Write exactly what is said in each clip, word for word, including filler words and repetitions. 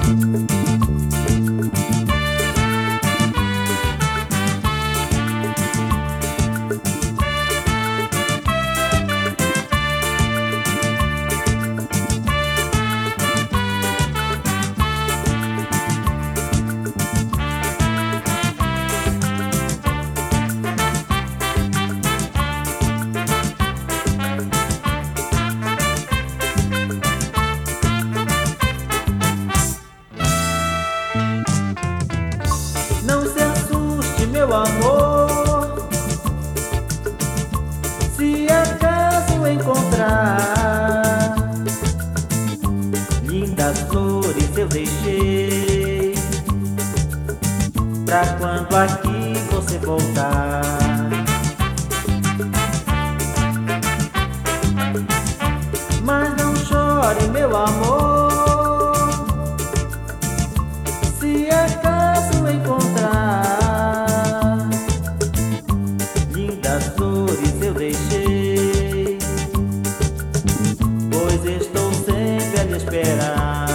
Não se assuste, meu amor, se acaso encontrar lindas flores eu deixei pra quando aqui você voltar. Mas não chore, meu amor, se acaso encontrar lindas flores eu deixei, pois estou sempre a lhe esperar.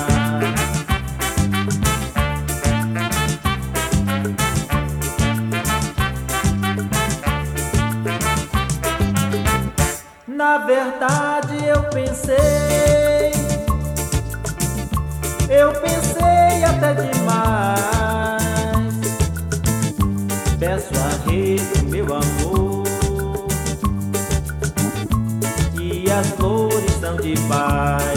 Na verdade eu pensei, eu pensei até demais. Peço arrego, meu amor, que as flores são de paz.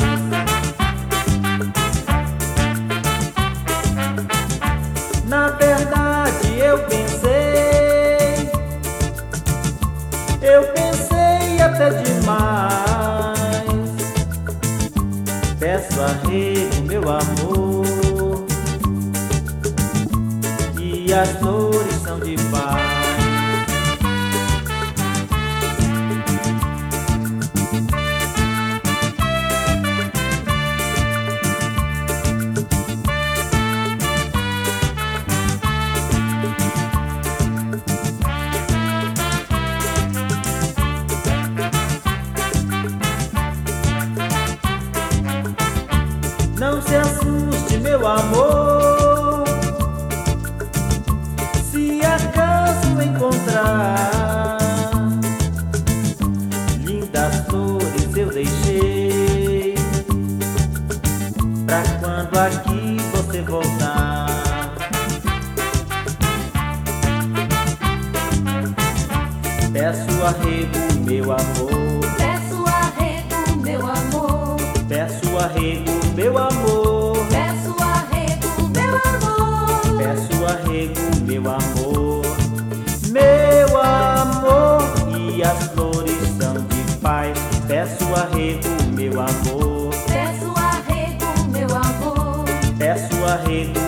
Na verdade eu pensei, eu pensei até demais. Peço arrego, meu amor, que as flores são de paz. Não se assuste, meu amor, se acaso encontrar lindas flores eu deixei pra quando aqui você voltar. Peço arrego, meu amor, Peço arrego, meu amor, peço arrego, meu amor, peço arrego, meu amor, peço arrego, meu amor, meu amor, e as flores são de paz. Peço arrego, meu amor, peço arrego, meu amor, peço arrego,